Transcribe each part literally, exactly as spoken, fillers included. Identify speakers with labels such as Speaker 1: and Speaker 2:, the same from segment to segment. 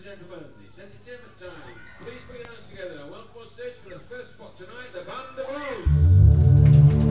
Speaker 1: gentlemen, the entertainment time. Please put your hands together. Welcome on stage for the first spot tonight, the band The Bone.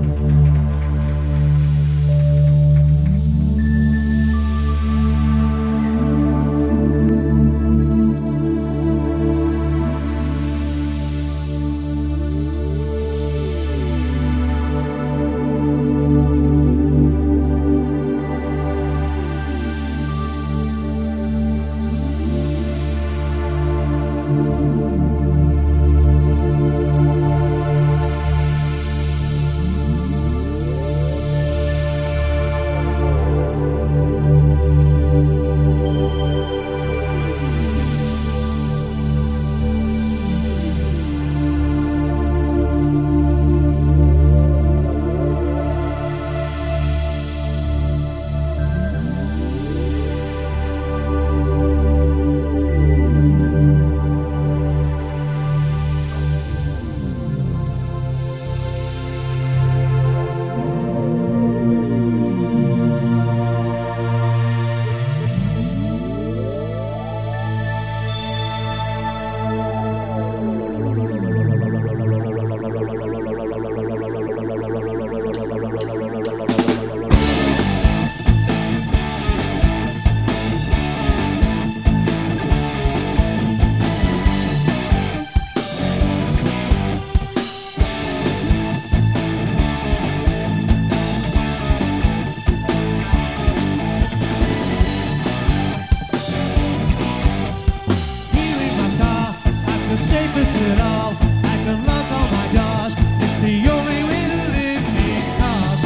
Speaker 2: Safest at all, I can lock all my doors. It's the only way to live because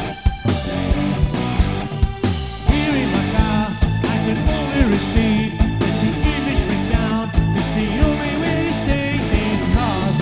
Speaker 2: here in my car, I can only receive. Let the image break down. It's the only way to stay because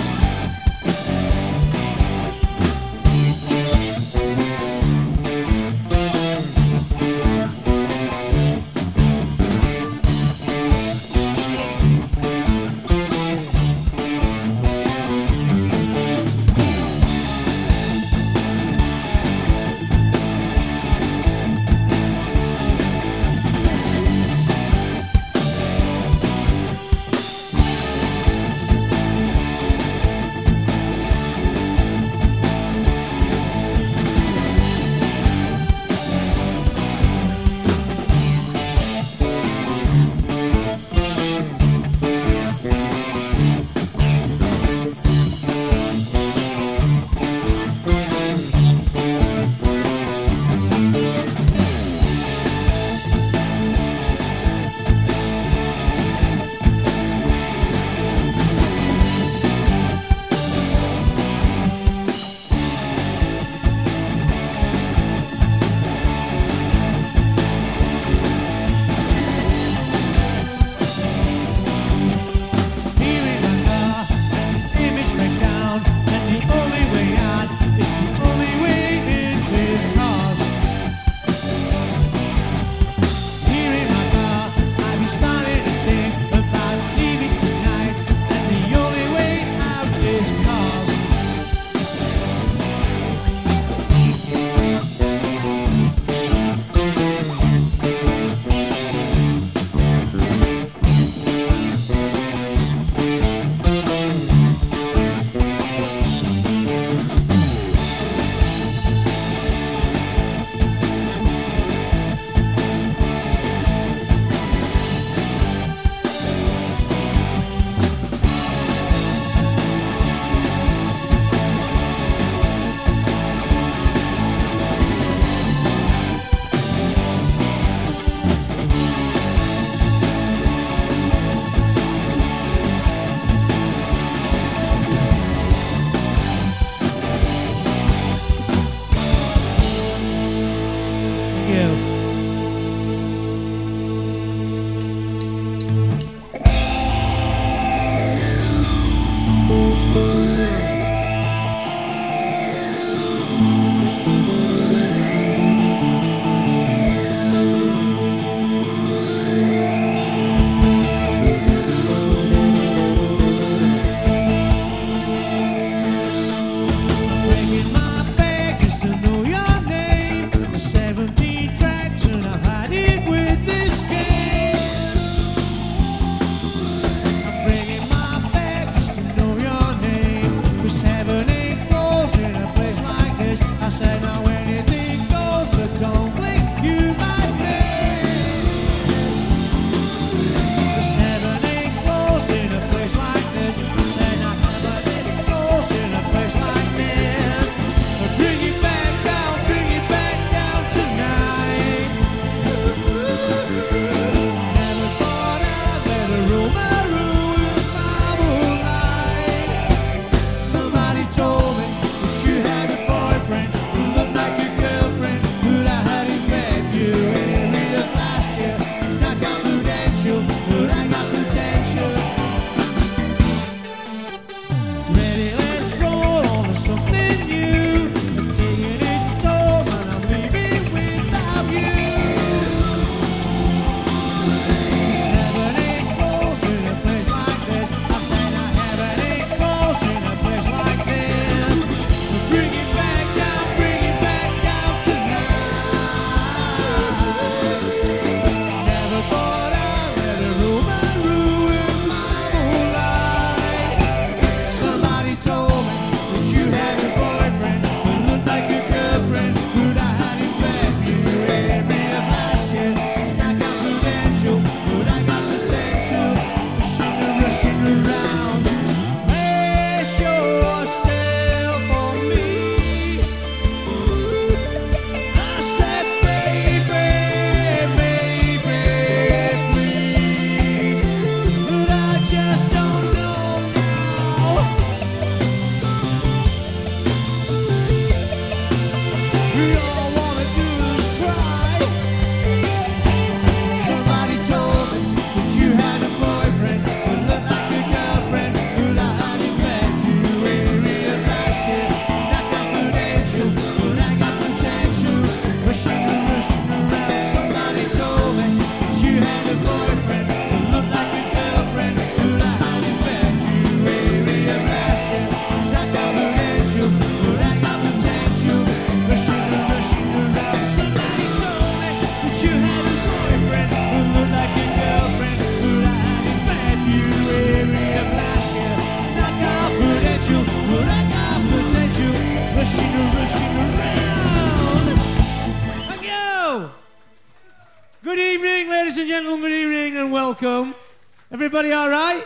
Speaker 2: and gentlemen, good evening and welcome. Everybody all right?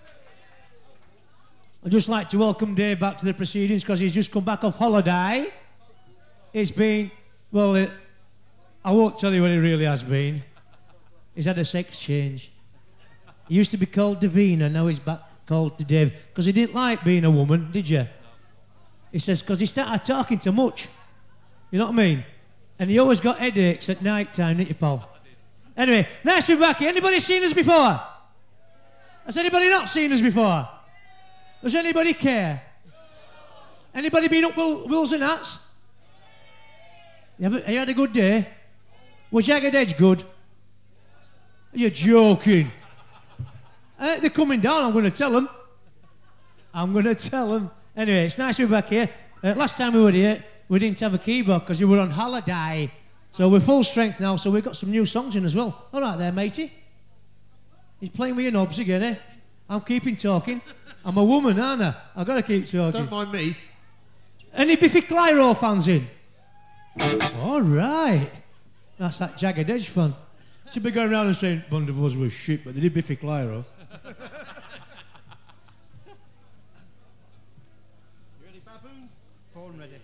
Speaker 2: I'd just like to welcome Dave back to the proceedings because he's just come back off holiday. It's been, well, it, I won't tell you what it really has been. He's had a sex change. He used to be called Davina, now he's back called to Dave. Because he didn't like being a woman, did you? He says, because he started talking too much. You know what I mean? And he always got headaches at night time, didn't you, Paul? Anyway, nice to be back here. Anybody seen us before? Has anybody not seen us before? Does anybody care? Anybody been up Will, Wills and Hats? You, have, you had a good day? Was Jagged Edge good? You're joking. Uh, they're coming down, I'm going to tell them. I'm going to tell them. Anyway, it's nice to be back here. Uh, last time we were here, we didn't have a keyboard because you were on holiday. So we're full strength now, so we've got some new songs in as well. All right there, matey. He's playing with your knobs again, eh? I'm keeping talking. I'm a woman, aren't I? I've got to keep talking.
Speaker 3: Don't mind me.
Speaker 2: Any Biffy Clyro fans in? All right. That's that Jagged Edge fan. Should be going around and saying, Bond of Us was shit, but they did Biffy Clyro.
Speaker 3: You ready, baboons? Born ready.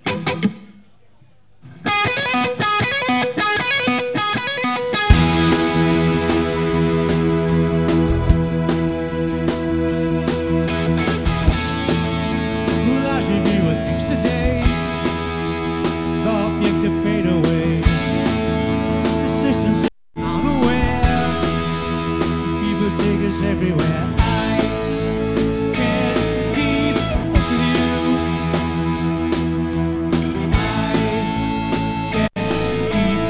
Speaker 2: Everywhere I can keep up with you. I can keep.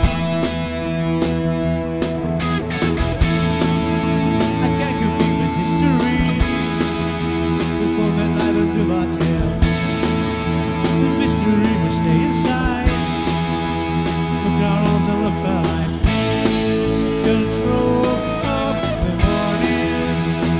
Speaker 2: I can't compete with history. The format right under our tail. The mystery must stay inside. Look our arms and look behind. Control of the morning.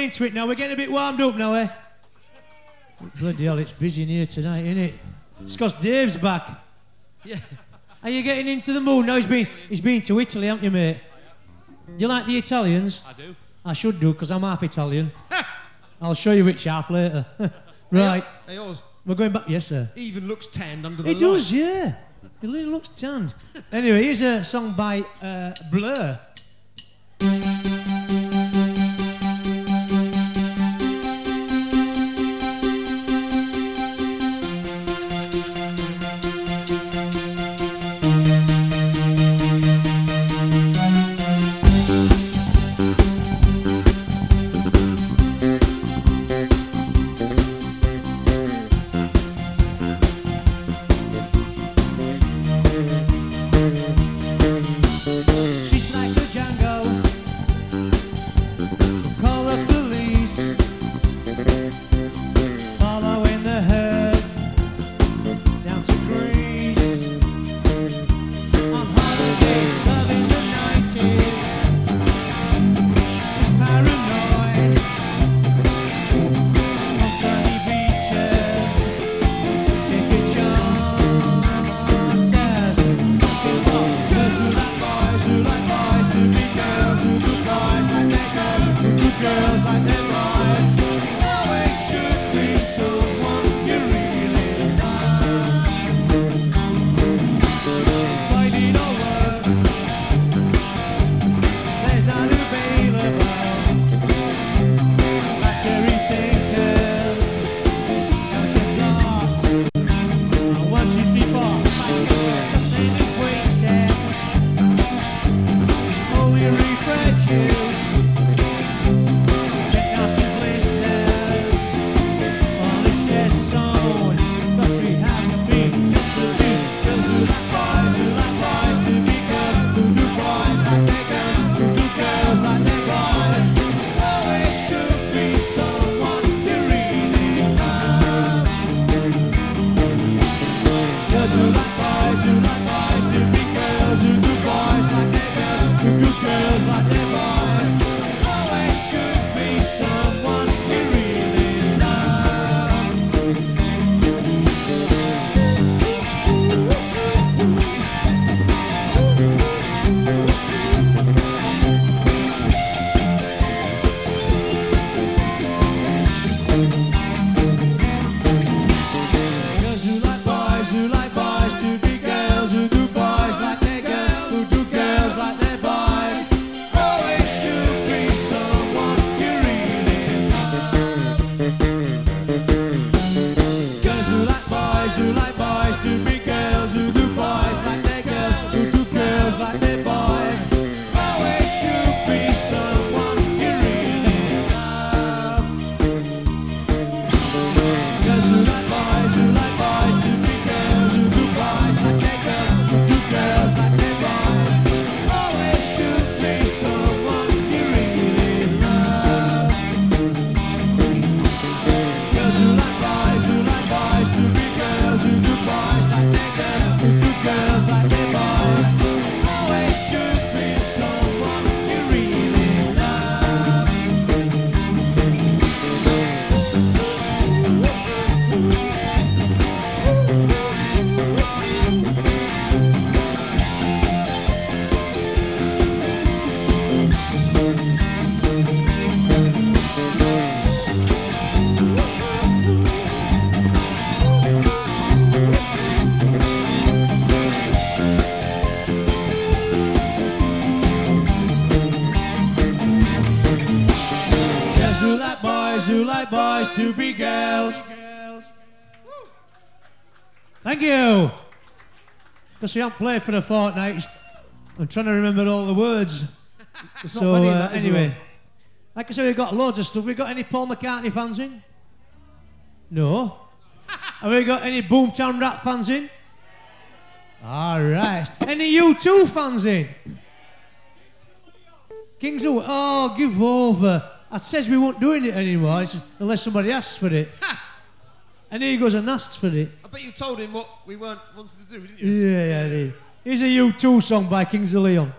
Speaker 2: into it now. We're getting a bit warmed up now, eh? Bloody hell, it's busy in here tonight, isn't it? It's because Dave's back.
Speaker 3: Yeah.
Speaker 2: Are you getting into the mood? No, he's been, he's been to Italy, haven't you, mate? Do you like the Italians?
Speaker 4: I do.
Speaker 2: I should do, because I'm half Italian. I'll show you which half later. Right.
Speaker 3: Hey, Oz.
Speaker 2: We're going back. Yes, sir.
Speaker 3: He even looks tanned under the
Speaker 2: He
Speaker 3: light.
Speaker 2: does, yeah. He really looks tanned. Anyway, here's a song by uh, Blur. She's like a Django. Call the police. Following the herd down to Greece. On holiday, loving the nineties. She's paranoid. On sunny beaches. Take a chance. Girls who like boys, who like boys to be girls, who good boys like their girls, who good girls like their boys. Always should be someone you really love. Why did all work? There's not available. Battery thinkers, count your thoughts. I want you to be bought. Nothing is wasted. Only refresh juice. Get nasty blisters. On the chest zone. Must we have to be introduced? Girls who like boys, who like boys to be girls, who do boys like their girls, who do girls like their boys. Always should be someone you really love. Girls who like boys, who like boys to be girls, who do boys like their girls, who do girls like their boys. Always should be someone you really love. Girls who like boys, who like boys to be girls, who do boys like their girls, who do girls like their boys. Always should be someone you really love. Girls who like boys, who like boys to be girls, who do boys like their girls, who do girls like their boys. Always should be someone you really love. Girls who like boys, who like boys to be girls, who do boys like their girls, who do girls like their boys. Always should be someone you really love. Girls who like boys, who like boys to be girls, who do boys like their girls, who do girls like their boys. Always should be someone you really love. Girls who like boys, who like boys to be girls. Thank you. Because we haven't played for a fortnight, I'm trying to remember all the words. So
Speaker 3: many of
Speaker 2: uh,
Speaker 3: that, is
Speaker 2: anyway,
Speaker 3: there?
Speaker 2: like I said, we've got loads of stuff. We got any Paul McCartney fans in? No. Have we got any Boomtown Rat fans in? All right. Any U two fans in? Kings of... Oh, give over. I says we won't doing it anymore. It's just, unless somebody asks for it. And he goes and asks for it.
Speaker 3: I bet you told him what we weren't wanted to do, didn't you?
Speaker 2: Yeah, yeah, I did. Here's a U two song by Kings of Leon.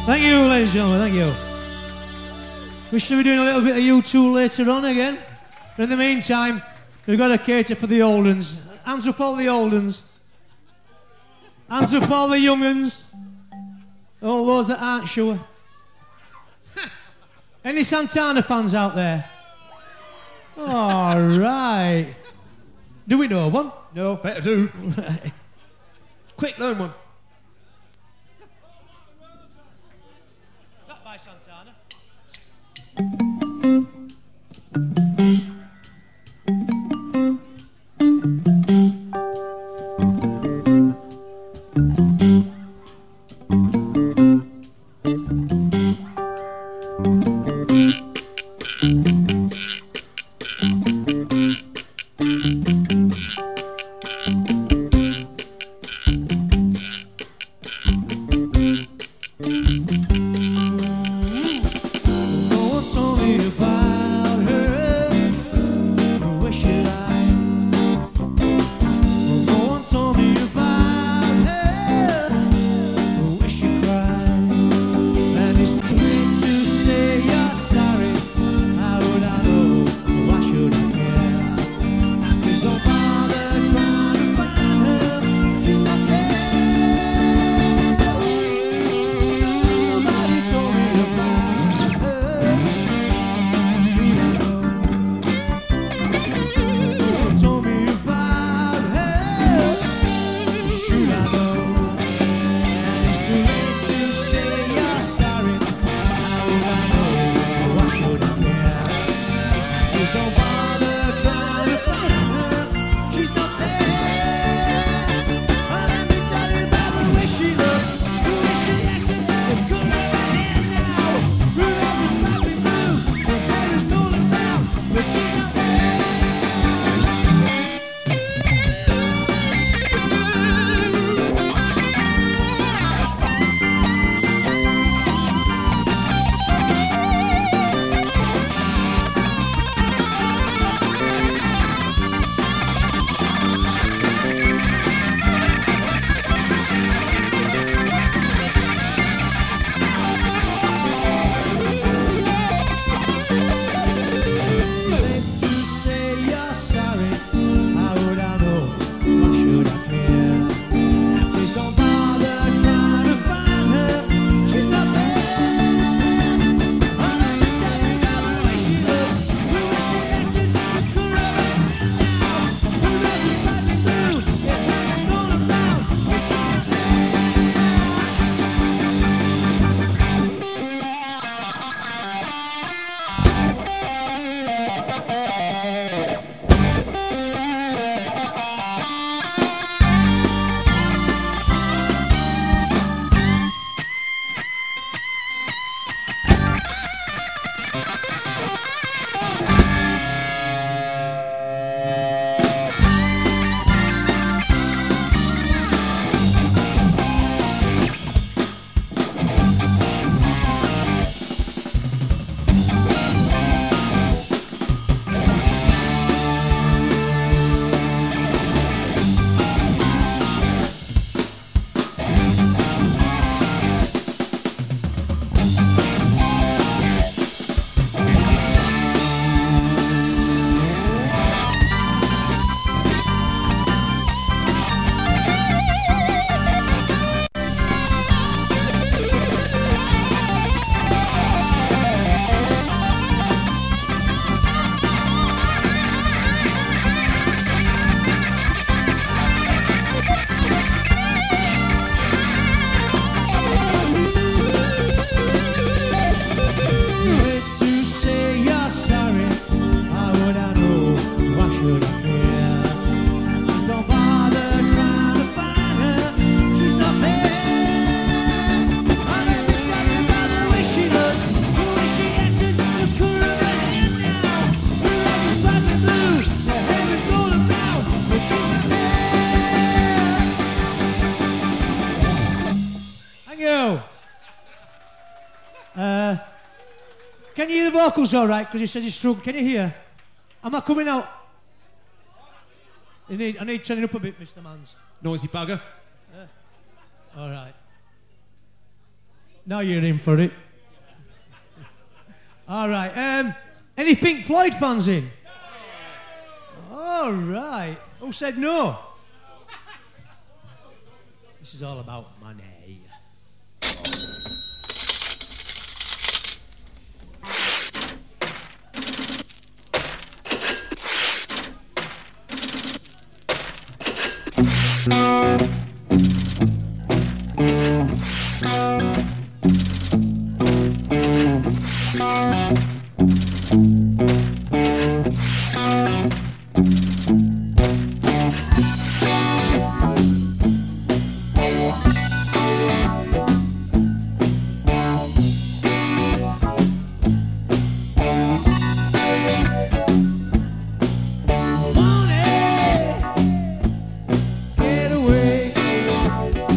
Speaker 2: Thank you, ladies and gentlemen, thank you. We should be doing a little bit of U two later on again. But in the meantime, we've got to cater for the old uns. Hands up all the old uns. Hands up all the young uns. All those that aren't sure. Any Santana fans out there? All right. Do we know one?
Speaker 3: No, better do. Quick, learn one.
Speaker 2: Is that by Santana? Can you hear the vocals all right? Because you said you struggled. Can you hear? Am I coming out? I need, I need turning up a bit, Mister Mans.
Speaker 3: Noisy bugger.
Speaker 2: Yeah. All right. Now you're in for it. All right. Um, any Pink Floyd fans in? All right. Who said no? This is all about money.
Speaker 4: Money, get away.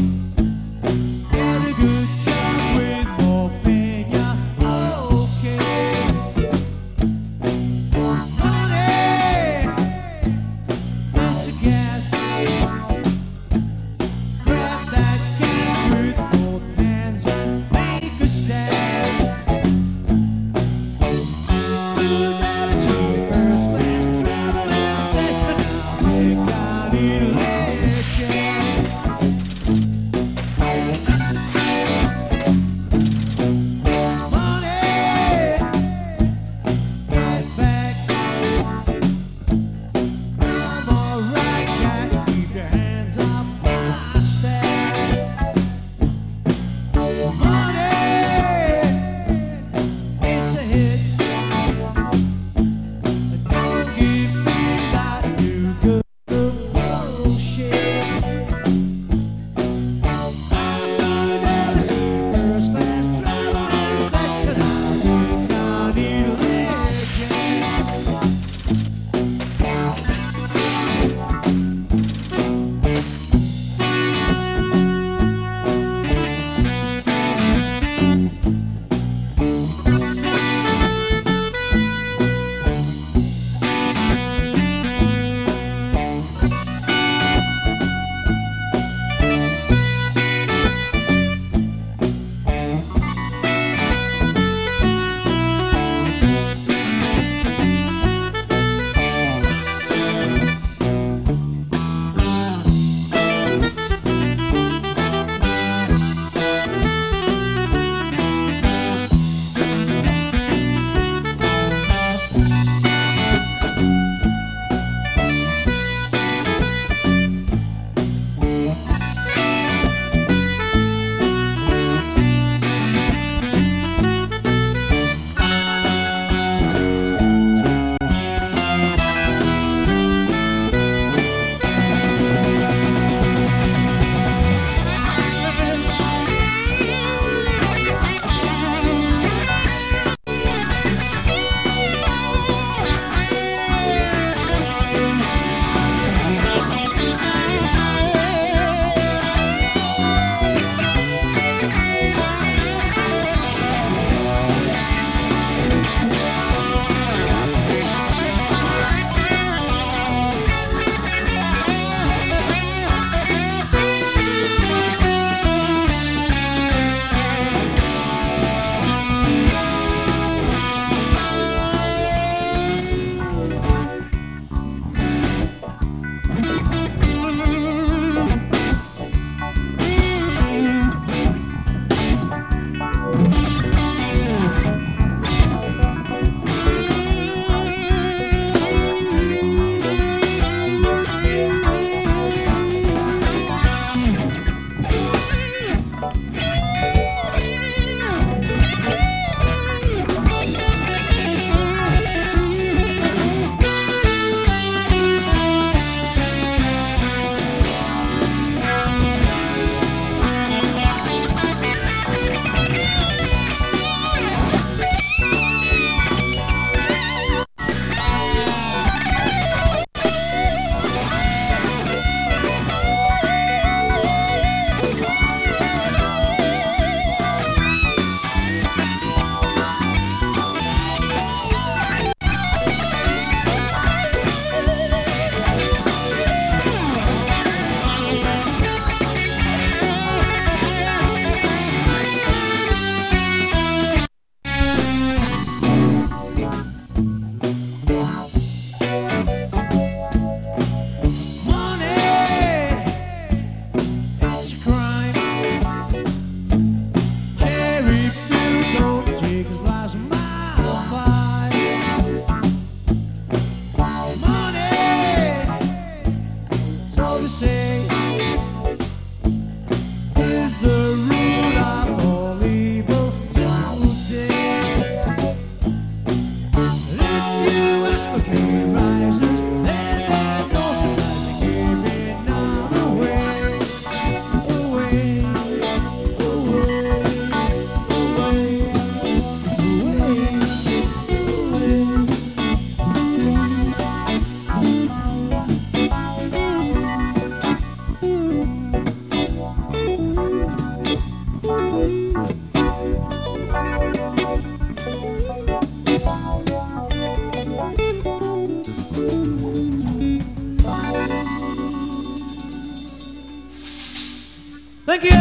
Speaker 2: Thank you.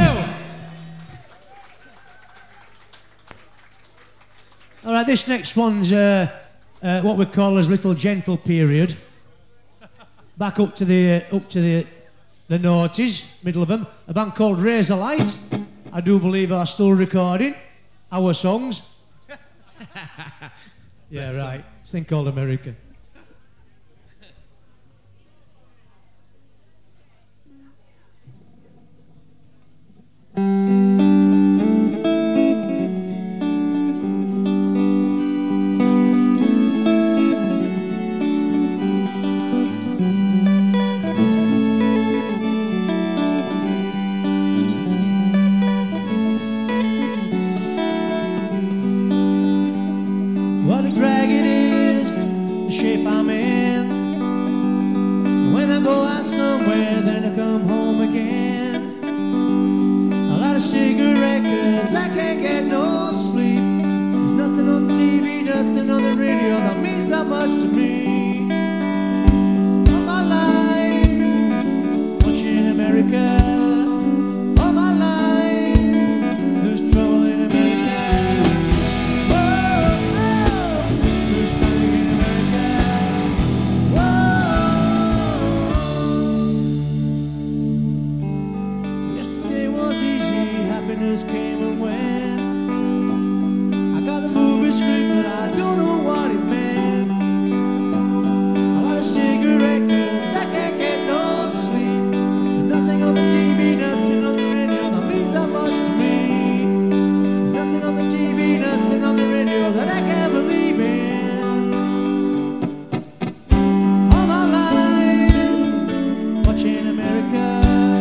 Speaker 2: All right, this next one's uh, uh, what we call as little gentle period. Back up to the uh, up to the the noughties, middle of them. A band called Razorlight. I do believe are still recording our songs. Yeah, right. This thing called America. What a drag it is, the shape I'm in. When I go out somewhere, then I come home again. I light a cigarette cause I can't get no sleep. There's nothing on T V, nothing on the radio that means that much to me. All my life, watching America. All my life, there's trouble in America. Happiness came and went. I got the movie script, but I don't know what it meant. I light a cigarette cause I can't get no sleep. There's nothing on the T V, nothing on the radio that means that much to me. There's nothing on the T V, nothing on the radio that I can't believe in. All my life, watching America.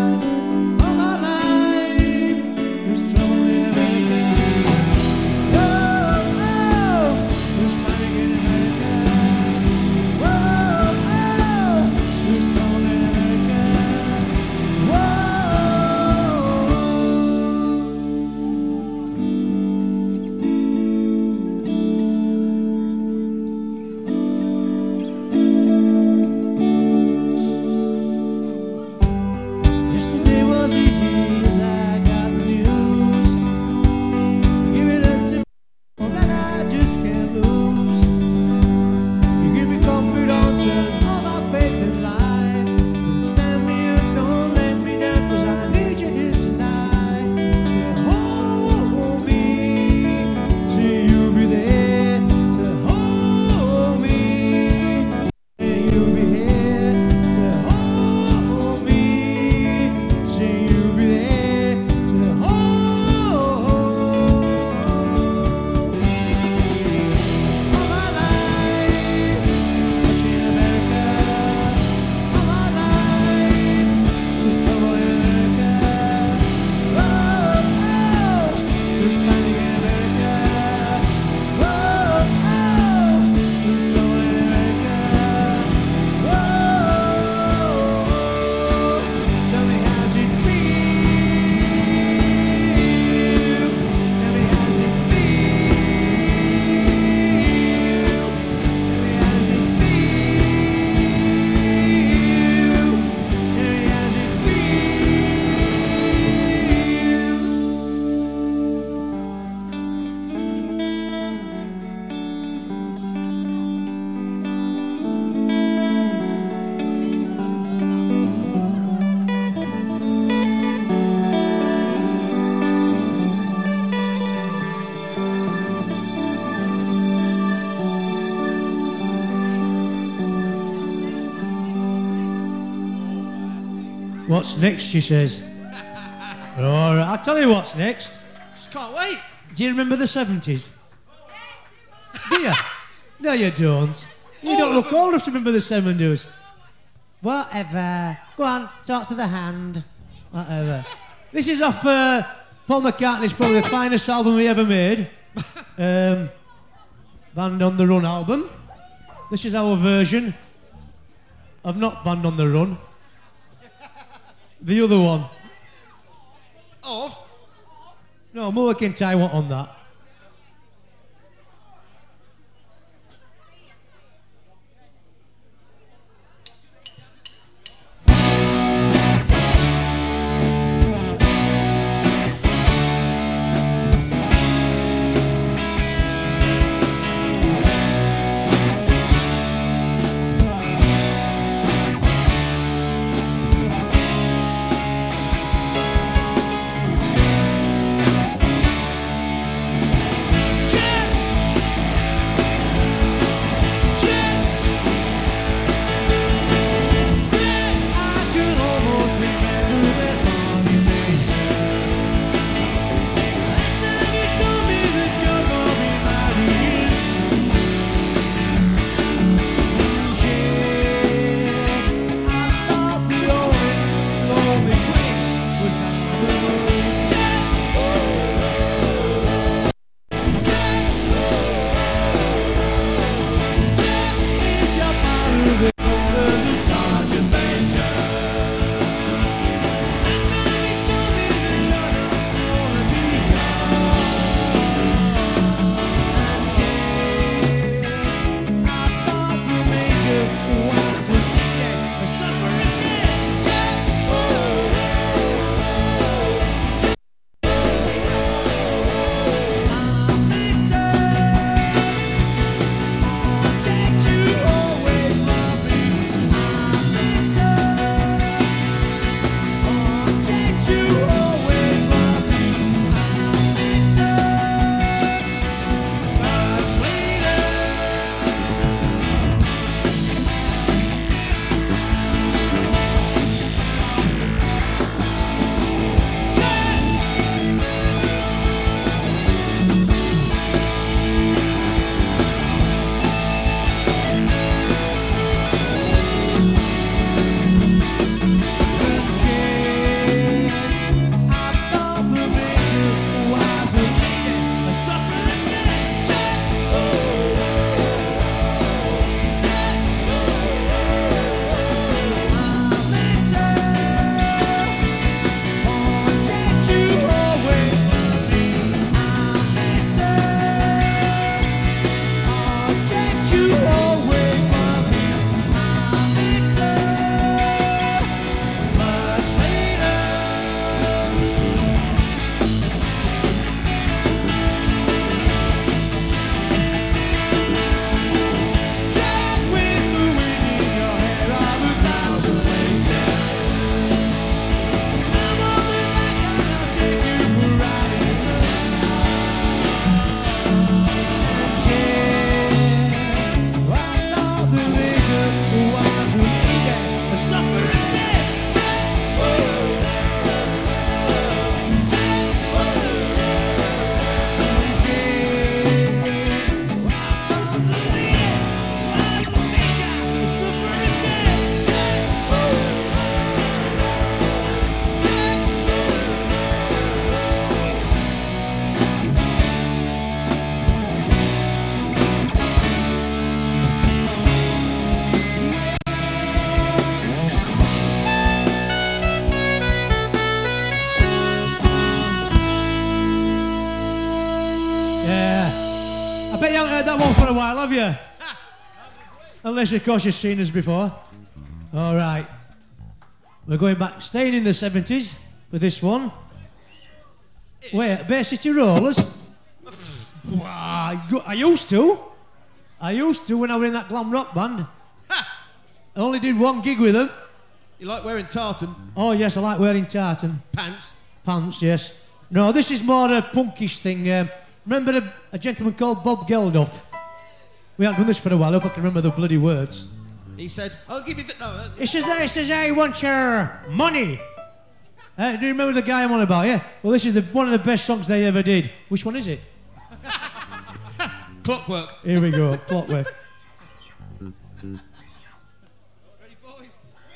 Speaker 2: What's next, she says. All right, I'll tell you what's next.
Speaker 3: Just can't wait.
Speaker 2: Do you remember the seventies? Do you? No, you don't. You
Speaker 3: All
Speaker 2: don't
Speaker 3: of
Speaker 2: look
Speaker 3: them.
Speaker 2: old enough to remember the seventies. Whatever. Go on, talk to the hand. Whatever. This is off uh, Paul McCartney's probably the finest album he ever made. Um, Band on the Run album. This is our version of not Band on the Run. The other one.
Speaker 3: Of?
Speaker 2: No, Mulligan Tie won't on that. Bet you haven't heard that one for a while, have you? Unless, of course, you've seen us before. All right. We're going back, staying in the seventies for this one. Wait, Bay City Rollers? I used to. I used to when I was in that glam rock band. I only did one gig with them.
Speaker 3: You like wearing tartan?
Speaker 2: Oh, yes, I like wearing tartan.
Speaker 3: Pants?
Speaker 2: Pants, yes. No, this is more a punkish thing. Um, remember a, a gentleman called Bob Geldof? We haven't done this for a while. I hope I can remember the bloody words.
Speaker 3: He said, I'll give you... The, no, uh,
Speaker 2: He says, he says, I want your money. Uh, do you remember the guy I'm on about, yeah? Well, this is the, one of the best songs they ever did. Which one is it?
Speaker 3: Clockwork.
Speaker 2: Here we go, Clockwork.
Speaker 3: Ready, boys?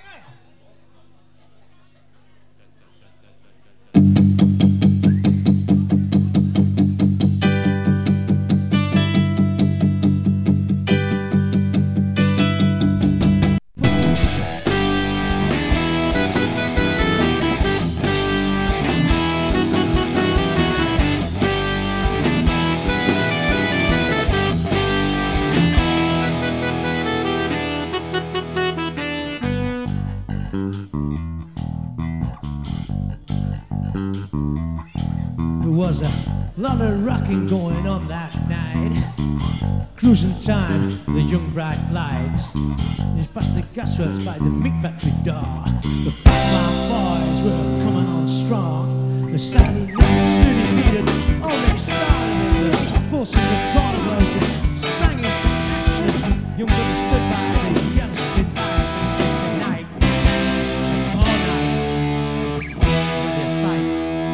Speaker 2: Was a lot of rocking going on that night. Cruising time, the young bright lights. Just past the gasworks by the meat factory door. The Fatman boys were coming on strong. The Saturday night city meeting already started. And the pulse in the corner was just sprang into action. Young brother stood by the youngster eye and said tonight, all night, they fight.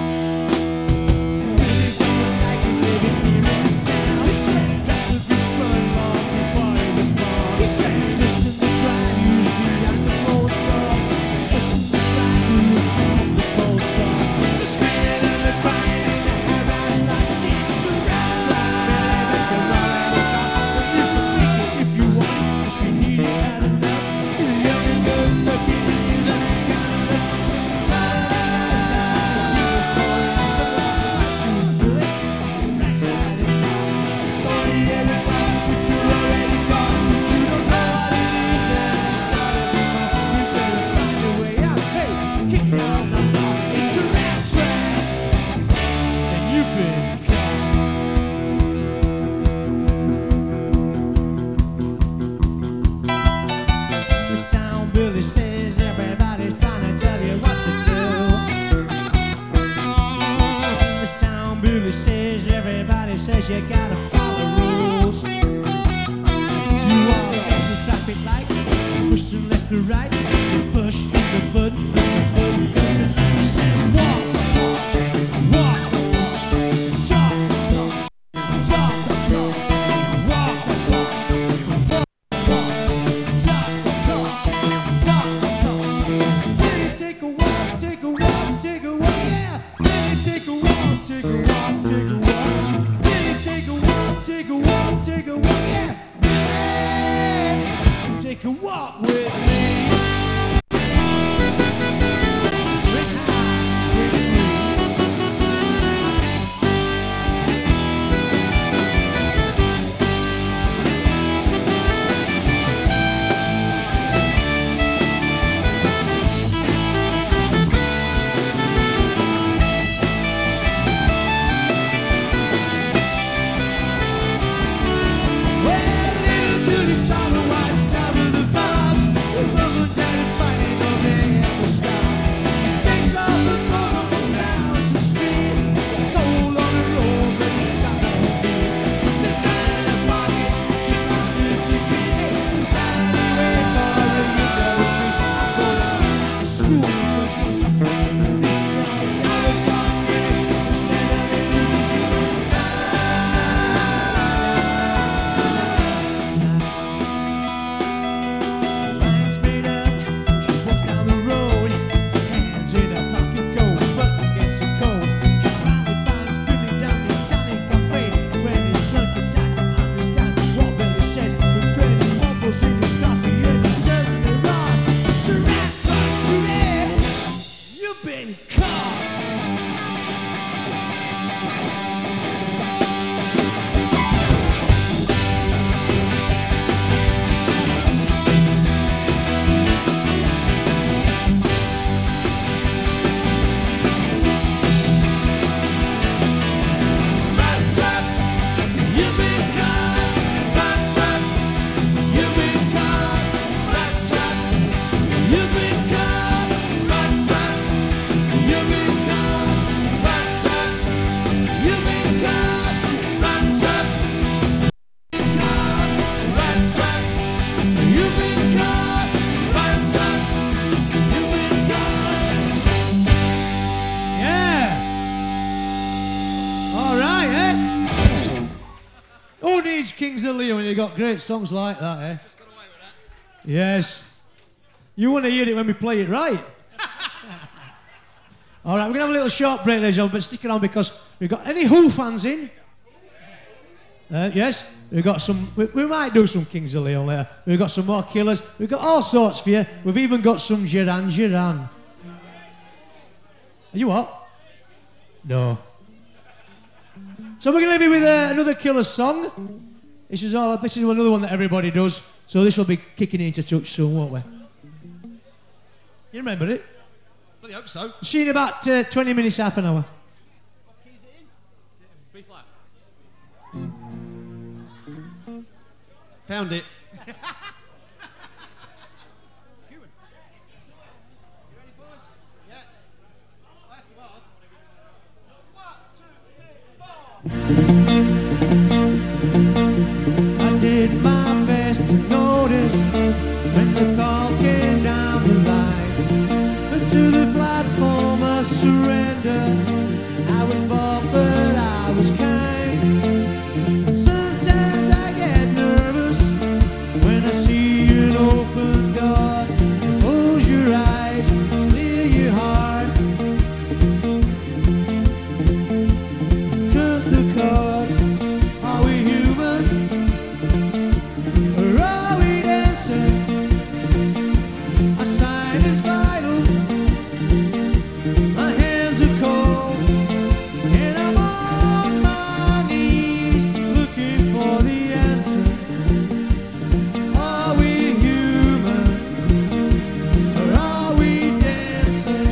Speaker 2: Says you gotta follow rules. You all get the traffic light, push from left to right, you push to the button, and the button comes and he says walk, walk, talk, talk, talk, talk, walk, walk, talk, talk, talk, talk. Baby, take a walk, take a walk, take a walk, yeah. Baby, take a walk, take a walk, take a walk. Take a walk, take a walk, take a walk, yeah, yeah. Take a walk with me. Sweet high, sweet needs Kings of Leon when you got great songs like that, eh?
Speaker 3: Just got away with that.
Speaker 2: Yes. You want to hear it when we play it right. All right, we're going to have a little short break, ladies and gentlemen, but stick around because we've got any Who fans in? Uh, yes, we've got some, we, we might do some Kings of Leon later. We've got some more Killers. We've got all sorts for you. We've even got some Duran Duran. Are you what? No. So we're going to leave you with uh, another Killers song. This is all. This is another one that everybody does. So this will be kicking into touch soon, won't we? You remember it?
Speaker 3: I hope so.
Speaker 2: See you in about uh, twenty minutes, half an hour.
Speaker 3: B flat. Found it.
Speaker 2: I did my best to notice when the call came down the line. But to the platform of surrender, I was bold but I was kind. Sometimes I get nervous when I see an open door. Close your eyes, clear your heart. Touch the chord. Are we human? Or are we dancers? Our sign is vital. My hands are cold, and I'm on my knees looking for the answers. Are we human? Or are we dancers?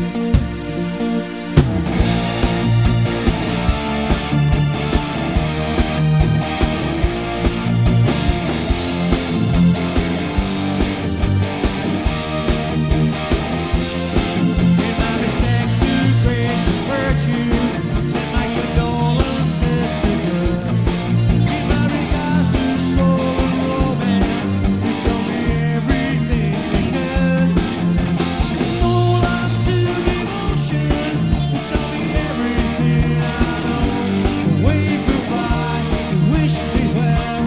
Speaker 2: Give my respects to grace and virtue. Send my condolences to God. Give my regards to soul and romance. You told me everything we could. Soul up to devotion. You told me everything I know. Wave goodbye, wish me well.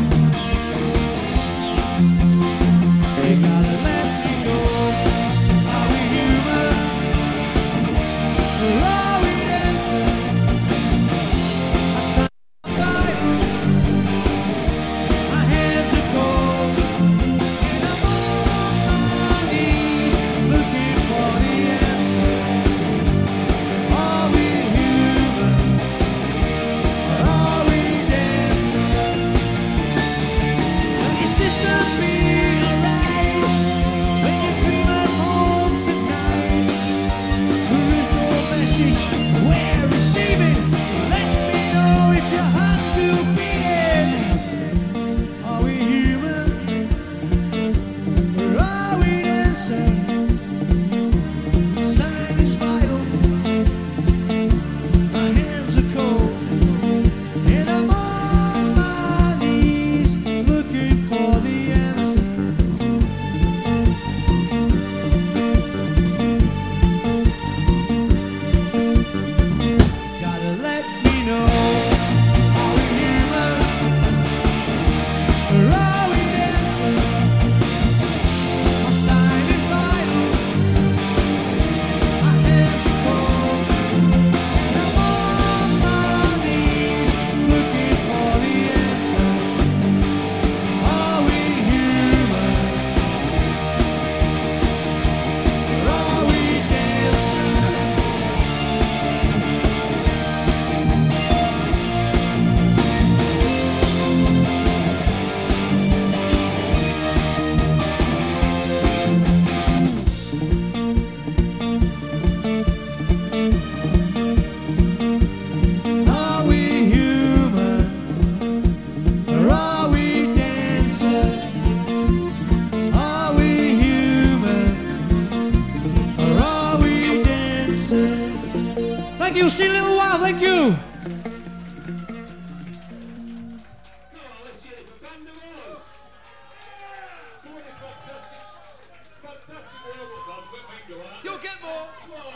Speaker 2: You gotta let me go. Are we human? Or are we dancing? Our sign's vital. My hands are cold, and I'm on my knees looking for the answer. Are we human? Or are we dancing? Will your sister be alright when you dream at home tonight? There is no message we're receiving. Let me know if your heart's still beating. Are we human? Or are we dancing? Sign is vital. My hands are cold, and I'm on my knees looking for the answers. Gotta let me know. Are we human? Or are we dancing? Our sign is vital. My hands are cold, and I'm on my knees looking for the answer. Are we human? Or are we dancing? Are we human? Or are we dancers? Are we human? Or are we dancers? Thank you. See you in a little while. Thank you.
Speaker 1: Come on, let's hear it for Band of Oz. What a fantastic, fantastic robot band, but we go on.
Speaker 3: You'll get more.
Speaker 1: Come on.